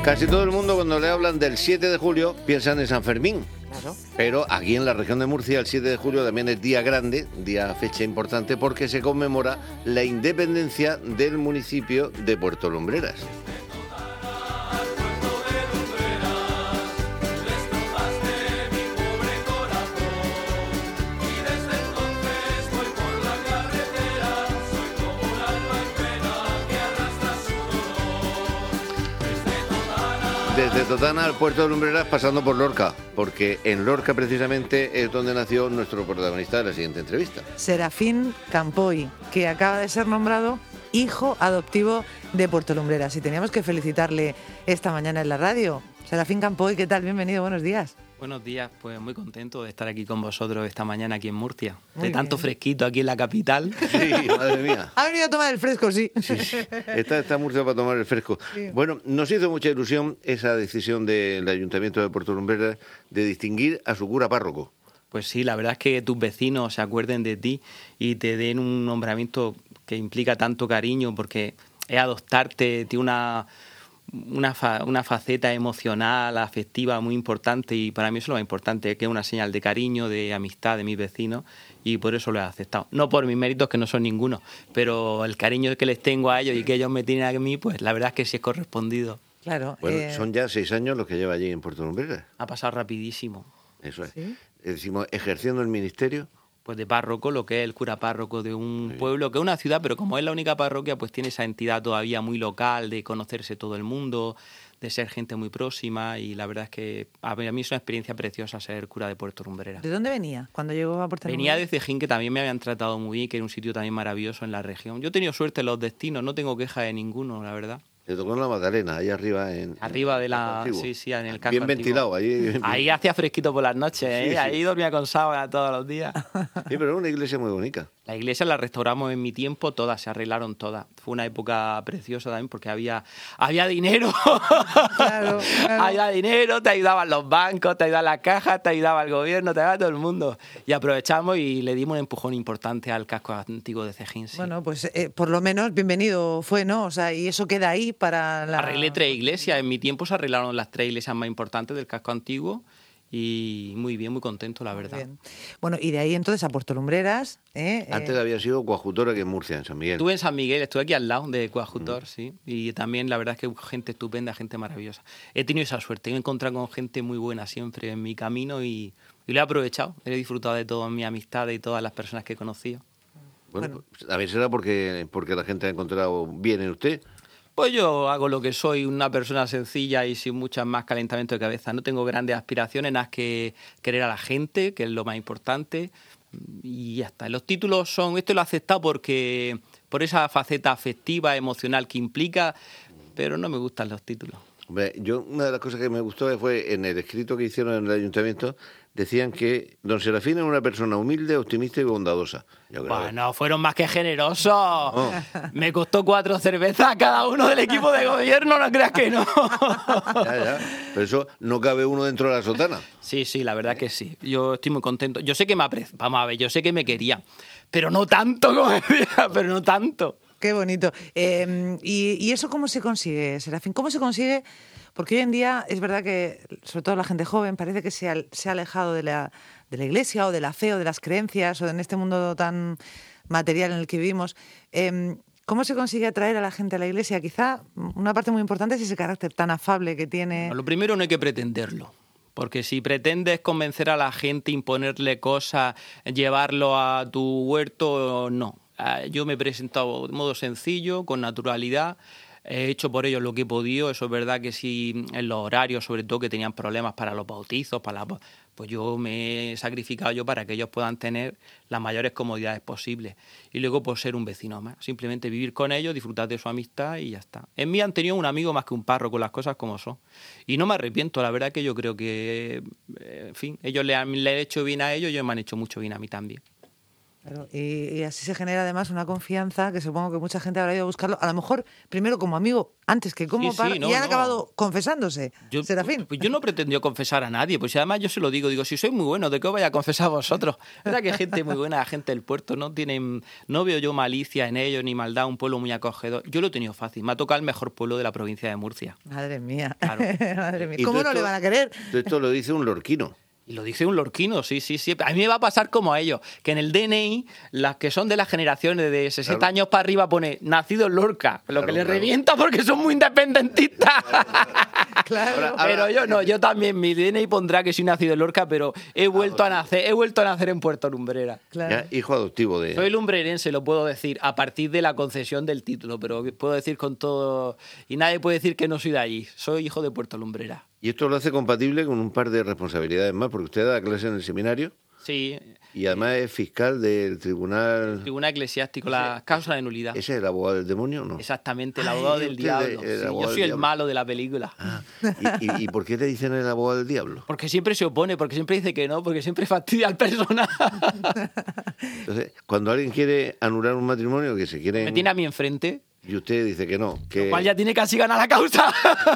Casi todo el mundo cuando le hablan del 7 de julio piensan en San Fermín. Claro. Pero aquí en la región de Murcia el 7 de julio también es día grande, fecha importante, porque se conmemora la independencia del municipio de Puerto Lumbreras. Desde Totana al puerto de Lumbreras pasando por Lorca, porque en Lorca precisamente es donde nació nuestro protagonista de la siguiente entrevista. Serafín Campoy, que acaba de ser nombrado hijo adoptivo de Puerto Lumbreras. Y teníamos que felicitarle esta mañana en la radio. Serafín Campoy, ¿qué tal? Bienvenido, buenos días. Buenos días, pues muy contento de estar aquí con vosotros esta mañana aquí en Murcia. Muy De tanto bien. fresquito aquí en la capital. Sí, madre mía. Ha venido a tomar el fresco, sí. Sí. Está Murcia para tomar el fresco. Sí. Bueno, nos hizo mucha ilusión esa decisión del Ayuntamiento de Puerto Lumbreras de distinguir a su cura párroco. Pues sí, la verdad es que tus vecinos se acuerden de ti y te den un nombramiento que implica tanto cariño, porque es adoptarte, tiene una faceta emocional, afectiva muy importante, y para mí eso es lo más importante, que es una señal de cariño, de amistad de mis vecinos, y por eso lo he aceptado. No por mis méritos, que no son ninguno, pero el cariño que les tengo a ellos y que ellos me tienen a mí, pues la verdad es que sí es correspondido. Claro. Bueno, son ya 6 años los que lleva allí en Puerto Lumbreras. Ha pasado rapidísimo. Eso es. ¿Sí? Decimos, ejerciendo el ministerio. Pues de párroco, lo que es el cura párroco de un pueblo, que es una ciudad, pero como es la única parroquia, pues tiene esa entidad todavía muy local, de conocerse todo el mundo, de ser gente muy próxima, y la verdad es que a mí es una experiencia preciosa ser cura de Puerto Lumbreras. ¿De dónde venía cuando llegó a Puerto Venía Lumbreras? de Cejín, que también me habían tratado muy bien, que era un sitio también maravilloso en la región. Yo he tenido suerte en los destinos, no tengo queja de ninguno, la verdad. Le tocó en la Magdalena, ahí arriba. Arriba de la... Antiguo. Sí, en el casco Bien antiguo. ventilado, allí. Ahí hacía fresquito por las noches, ¿eh? Sí, sí. Ahí dormía con sábana todos los días. Sí, pero es una iglesia muy bonita. La iglesia la restauramos en mi tiempo, todas, se arreglaron todas. Fue una época preciosa también porque había dinero. Claro, claro. Había dinero, te ayudaban los bancos, te ayudaban las cajas, te ayudaba el gobierno, te ayudaba todo el mundo. Y aprovechamos y le dimos un empujón importante al casco antiguo de Cejín. Sí. Bueno, pues por lo menos bienvenido fue, ¿no? O sea, y eso queda ahí para la... Arreglé 3 iglesias. En mi tiempo se arreglaron las 3 iglesias más importantes del casco antiguo. Y muy bien, muy contento, la verdad. Bien. Bueno, y de ahí entonces a Puerto Lumbreras. Antes había sido coadjutora aquí en Murcia, en San Miguel. Estuve en San Miguel, estuve aquí al lado de coadjutor, sí. Y también la verdad es que gente estupenda, gente maravillosa. He tenido esa suerte, me he encontrado con gente muy buena siempre en mi camino y lo he aprovechado. He disfrutado de todas mis amistades y todas las personas que he conocido. Bueno, a ver, será porque la gente ha encontrado bien en usted. Pues yo hago lo que soy, una persona sencilla y sin muchas más calentamiento de cabeza. No tengo grandes aspiraciones, nada más que querer a la gente, que es lo más importante. Y ya está. Los títulos son... Esto lo he aceptado porque por esa faceta afectiva, emocional que implica, pero no me gustan los títulos. Hombre, una de las cosas que me gustó fue en el escrito que hicieron en el ayuntamiento, decían que don Serafín era una persona humilde, optimista y bondadosa. Yo creo Bueno, fueron más que generosos. Oh. Me costó 4 cervezas a cada uno del equipo de gobierno, no creas que no. Ya. Pero eso no cabe uno dentro de la sotana. Sí, la verdad que sí. Yo estoy muy contento. Yo sé que me aprecia. Vamos a ver, yo sé que me quería. Pero no tanto, como decía, pero no tanto. Qué bonito. ¿Y eso cómo se consigue, Serafín? ¿Cómo se consigue? Porque hoy en día es verdad que, sobre todo la gente joven, parece que se ha alejado de la iglesia o de la fe o de las creencias o en este mundo tan material en el que vivimos. ¿Cómo se consigue atraer a la gente a la iglesia? Quizá una parte muy importante es ese carácter tan afable que tiene. Lo primero, no hay que pretenderlo. Porque si pretendes convencer a la gente, imponerle cosas, llevarlo a tu huerto, no. Yo me he presentado de modo sencillo, con naturalidad. He hecho por ellos lo que he podido. Eso es verdad que sí, en los horarios, sobre todo, que tenían problemas para los bautizos, pues yo me he sacrificado yo para que ellos puedan tener las mayores comodidades posibles. Y luego, pues, ser un vecino más. Simplemente vivir con ellos, disfrutar de su amistad y ya está. En mí han tenido un amigo más que un párroco, las cosas como son. Y no me arrepiento, la verdad que yo creo que, en fin, ellos le he hecho bien a ellos y ellos me han hecho mucho bien a mí también. Claro, y así se genera además una confianza que supongo que mucha gente habrá ido a buscarlo, a lo mejor primero como amigo, antes que como Sí, par, no, y han no. acabado confesándose, Serafín. Pues yo no pretendió confesar a nadie, pues además yo se lo digo, si soy muy bueno, ¿de qué os vaya a confesar a vosotros? Es verdad que gente muy buena, la gente del puerto, no veo yo malicia en ellos ni maldad, un pueblo muy acogedor. Yo lo he tenido fácil, me ha tocado el mejor pueblo de la provincia de Murcia. Madre mía, Claro. madre mía. Y ¿Cómo todo no le esto- van a querer? todo esto lo dice un lorquino. Y lo dice un lorquino, sí. A mí me va a pasar como a ellos, que en el DNI, las que son de las generaciones de 60 Claro. años para arriba pone nacido en Lorca, lo Claro, que les claro. revienta porque son muy independentistas. Claro. Pero yo no, yo también, mi DNI pondrá que soy nacido en Lorca, pero he vuelto a nacer en Puerto Lumbrera. Claro. Ya, hijo adoptivo de... Soy lumbrerense, lo puedo decir, a partir de la concesión del título, pero puedo decir con todo... Y nadie puede decir que no soy de allí. Soy hijo de Puerto Lumbrera. Y esto lo hace compatible con un par de responsabilidades más, porque usted da clase en el seminario Sí, y además es fiscal del tribunal... tribunal eclesiástico, la causa de nulidad. ¿Ese es el abogado del demonio o no? Exactamente, el abogado del usted diablo. el Sí, abogado yo del soy el diablo. malo de la película. Ah, ¿y por qué le dicen el abogado del diablo? Porque siempre se opone, porque siempre dice que no, porque siempre fastidia al personal. Entonces, cuando alguien quiere anular un matrimonio, que se quiere... Me tiene a mí enfrente, Y usted dice que no, que... lo cual ya tiene casi ganar la causa.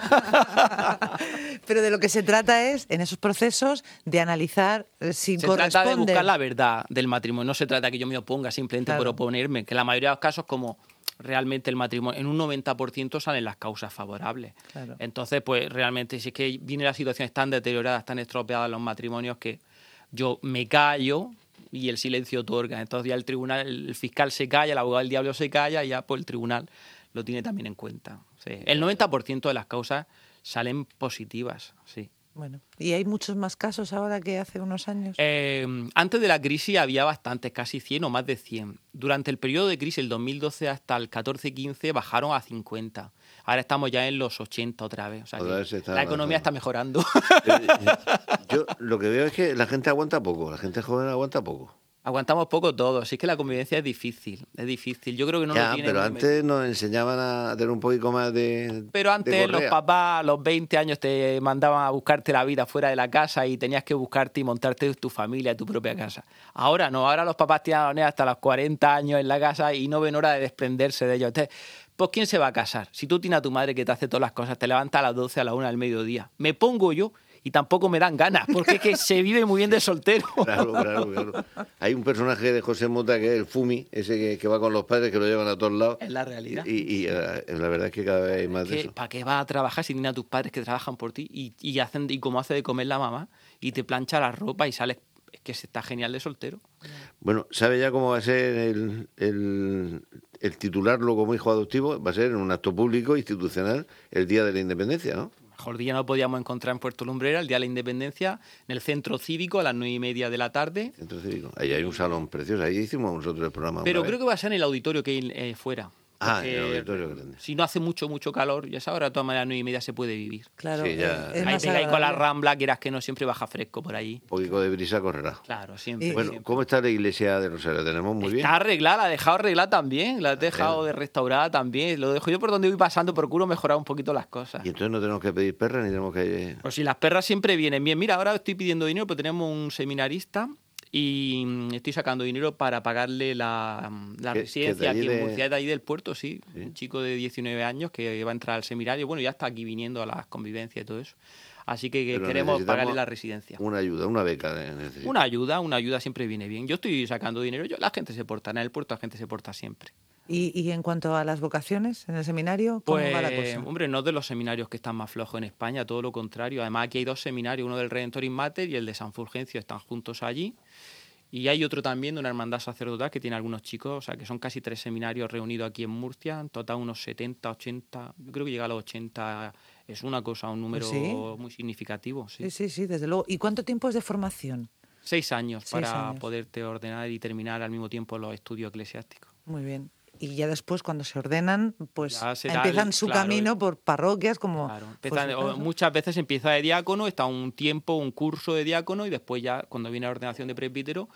Pero de lo que se trata es, en esos procesos, de analizar si Se corresponde. trata de buscar la verdad del matrimonio. No se trata que yo me oponga simplemente Claro. por oponerme. Que en la mayoría de los casos, como realmente el matrimonio, en un 90% salen las causas favorables. Claro. Entonces, pues realmente, si es que vienen las situaciones tan deterioradas, tan estropeadas en los matrimonios, que yo me callo y el silencio otorga. Entonces ya el tribunal, el fiscal se calla, el abogado del diablo se calla y ya pues el tribunal lo tiene también en cuenta. Sí. El 90% de las causas salen positivas, sí. Bueno, ¿y hay muchos más casos ahora que hace unos años? Antes de la crisis había bastantes, casi 100 o más de 100. Durante el periodo de crisis, el 2012 hasta el 14-15, bajaron a 50. Ahora estamos ya en los 80 otra vez. O sea, Otra que vez se está la economía está avanzando. mejorando. Yo lo que veo es que la gente aguanta poco, la gente joven aguanta poco. Aguantamos poco todos. Sí, es que la convivencia es difícil. Es difícil. Yo creo que no Ya, lo tienen pero muy antes nos enseñaban a tener un poquito más de... Pero antes de los correa. papás a los 20 años te mandaban a buscarte la vida fuera de la casa y tenías que buscarte y montarte tu familia, tu propia casa. Ahora no, ahora los papás tienen a los niños hasta los 40 años en la casa y no ven hora de desprenderse de ellos. Entonces, pues ¿quién se va a casar? Si tú tienes a tu madre que te hace todas las cosas, te levantas a las 12, a la 1 del mediodía. Me pongo yo y tampoco me dan ganas, porque es que se vive muy bien de soltero. Claro. Hay un personaje de José Mota que es el Fumi, ese que va con los padres, que lo llevan a todos lados. Es la realidad. Y la verdad es que cada vez hay más de eso. ¿Para qué vas a trabajar si tienes a tus padres que trabajan por ti y como hace de comer la mamá y te plancha la ropa y sales? Es que se está genial de soltero. Bueno, ¿sabe ya cómo va a ser el titularlo como hijo adoptivo? Va a ser en un acto público, institucional, el Día de la Independencia, ¿no? Mejor día no podíamos encontrar en Puerto Lumbrera, el Día de la Independencia, en el Centro Cívico a las 9:30 de la tarde. Centro Cívico. Ahí hay un salón precioso, ahí hicimos nosotros el programa. Pero una creo vez. que va a ser en el auditorio que hay fuera. Ah, Porque en el auditorio grande. Si no hace mucho calor, ya sabes, ahora de todas maneras 9:30 se puede vivir. Claro, Sí, ya. es Ahí más pega ahí con la agradable. rambla, quieras que no, siempre baja fresco por allí. Un poquito de brisa correrá. Claro, siempre. Y- Bueno, siempre. ¿cómo está la iglesia de Rosario? ¿Tenemos muy bien? Está arreglada, la he dejado arreglada también, la he dejado de restaurada también. Lo dejo yo por donde voy pasando, procuro mejorar un poquito las cosas. Y entonces no tenemos que pedir perras ni tenemos que... Pues si las perras siempre vienen bien. Mira, ahora estoy pidiendo dinero, pero tenemos un seminarista y estoy sacando dinero para pagarle la Que residencia de allí aquí en de- Murcia, de ahí del puerto, sí. Sí. Un chico de 19 años que va a entrar al seminario. Bueno, ya está aquí viniendo a las convivencias y todo eso. Así que Pero queremos necesitamos pagarle la residencia. Una ayuda, una beca. Necesitamos. Una ayuda siempre viene bien. Yo estoy sacando dinero, la gente se porta en el puerto, la gente se porta siempre. Y en cuanto a las vocaciones en el seminario, ¿cómo Pues, va la cosa? hombre, no es de los seminarios que están más flojos en España, todo lo contrario. Además, aquí hay dos seminarios, uno del Redentor in Mater y el de San Fulgencio, están juntos allí. Y hay otro también de una hermandad sacerdotal que tiene algunos chicos, o sea, que son casi 3 seminarios reunidos aquí en Murcia, en total unos 70, 80, yo creo que llega a los 80, es una cosa, un número ¿Sí? muy significativo, sí. Sí, desde luego. ¿Y cuánto tiempo es de formación? 6 años 6 para años. poderte ordenar y terminar al mismo tiempo los estudios eclesiásticos. Muy bien. Y ya después, cuando se ordenan, pues Ya será empiezan el- su claro, camino por parroquias como... Claro, fue empiezan- su o caso. muchas veces empieza de diácono, está un tiempo, un curso de diácono y después ya cuando viene la ordenación de presbítero,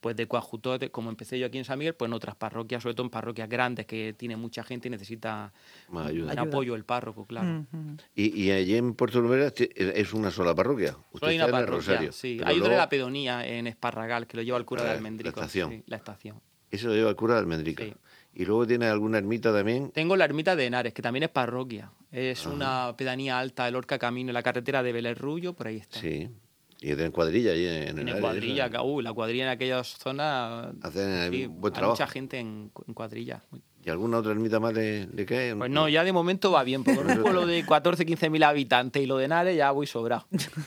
pues de coadjutor, como empecé yo aquí en San Miguel, pues en otras parroquias, sobre todo en parroquias grandes que tiene mucha gente y necesita Más ayuda. un apoyo del párroco, claro. Y allí en Puerto Lumbreras es una sola parroquia. Solo hay una está en el parroquia, Rosario, sí. pero Hay otra de luego la Pedonía en Esparragal, que lo lleva el cura de Almendrico. La estación. Sí, la estación. Eso lo lleva el cura de Almendrica. Sí. Y luego tiene alguna ermita también. Tengo la ermita de Henares, que también es parroquia. Es una pedanía alta del Lorca Camino, en la carretera de Belerrullo, por ahí está. Sí. Y tienen cuadrilla allí en Tiene el cuadrilla, la cuadrilla en aquellas zonas. Hacen sí, buen hay trabajo. mucha gente en cuadrilla. ¿Y alguna otra ermita más le cae? Pues no, ya de momento va bien, porque con un pueblo de 14-15 mil habitantes y lo de Henares ya voy sobrado.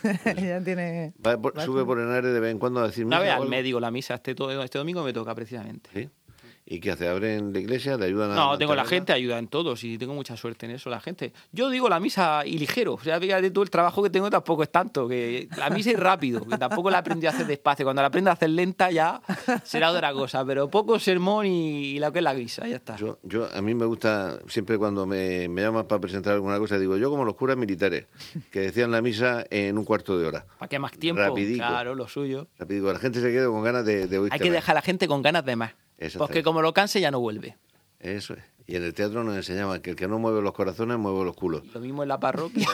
Ya tiene... Sube por Henares de vez en cuando a decir Una misa vez o al algo. médico la misa, este domingo me toca precisamente. ¿Sí? ¿Y qué hace? ¿Abren la iglesia? ¿Te ayudan a No, tengo la mantenerla? gente, ayuda en todo, sí, tengo mucha suerte en eso, la gente. Yo digo la misa y ligero, o sea, fíjate tú, el trabajo que tengo tampoco es tanto, que la misa es rápido, que tampoco la aprendí a hacer despacio, cuando la aprendo a hacer lenta ya será otra cosa, pero poco sermón y lo que es la misa, ya está. A mí me gusta, siempre cuando me llaman para presentar alguna cosa, digo, yo como los curas militares, que decían la misa en un cuarto de hora. ¿Para qué más tiempo? Rapidico. Claro, lo suyo. Rapidico, la gente se queda con ganas de oírte Hay que más. dejar a la gente con ganas de más, Exactamente. porque como lo canse ya no vuelve. Eso es. Y en el teatro nos enseñaban que el que no mueve los corazones mueve los culos. Lo mismo en la parroquia.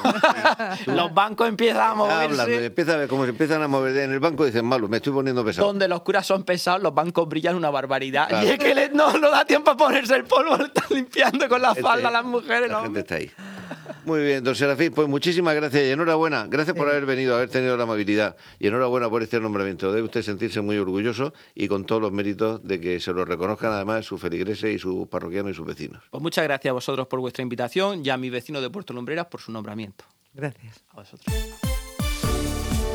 Los bancos empiezan a moverse. Hablando, empieza a ver cómo se empiezan a mover en el banco, dicen, malo, me estoy poniendo pesado. Donde los curas son pesados, los bancos brillan una barbaridad. Claro. Y es que no da tiempo a ponerse el polvo, lo están limpiando con la falda las mujeres. La ¿no? gente está ahí. Muy bien, don Serafín, pues muchísimas gracias y enhorabuena. Gracias por haber venido, haber tenido la amabilidad y enhorabuena por este nombramiento. Debe usted sentirse muy orgulloso y con todos los méritos de que se lo reconozcan además sus feligreses y sus parroquianos y sus vecinos. Pues muchas gracias a vosotros por vuestra invitación y a mis vecinos de Puerto Lumbreras por su nombramiento. Gracias. A vosotros.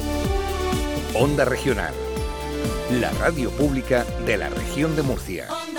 Onda Regional, la radio pública de la región de Murcia.